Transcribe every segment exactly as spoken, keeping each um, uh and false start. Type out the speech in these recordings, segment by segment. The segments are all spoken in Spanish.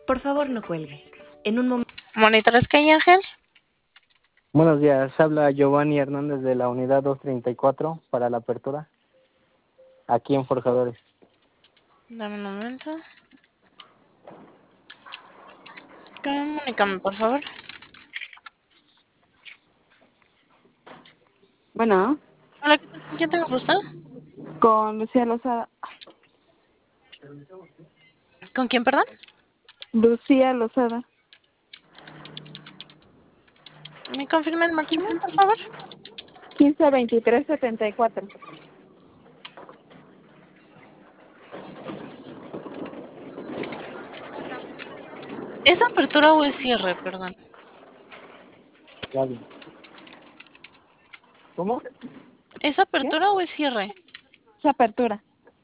Por favor, no cuelgue. En un momento. ¿Monitores que hay, Ángel? Buenos días, habla Giovanni Hernández de la unidad doscientos treinta y cuatro para la apertura, aquí en Forjadores. Dame un momento. Comunícame, por favor. Bueno, Hola, ¿qué tal? ¿Con quién tengo gusto? con Lucía Lozada. ¿Con quién, perdón? Lucía Lozada. ¿Me confirma el máximo, por favor? quince veintitrés setenta y cuatro. ¿Es apertura o es cierre, perdón? ¿Cómo? ¿Es apertura o es cierre? Es apertura.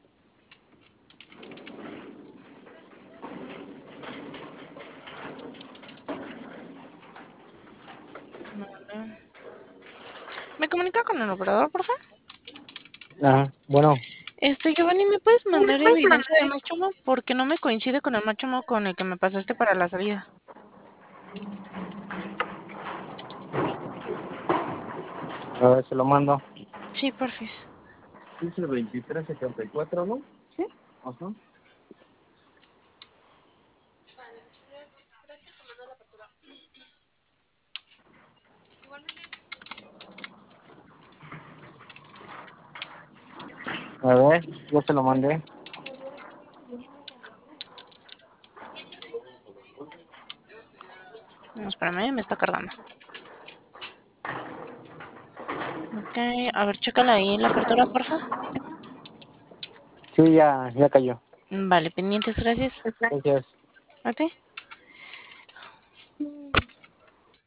Vale. ¿Me comunica con el operador, por favor? Ajá, bueno, Este, Giovanni, ¿me puedes mandar evidencia del machomo? Porque no me coincide con el machomo con el que me pasaste para la salida. a ver, se lo mando. Sí, porfis. quince veintitrés setenta y cuatro, ¿no? ¿Sí? Ajá. A ver, yo se lo mandé. No, espérame, me está cargando. Ok, a ver, chécala ahí la apertura, porfa. Sí, ya, ya cayó. Vale, pendientes, gracias. Gracias. ¿A ti?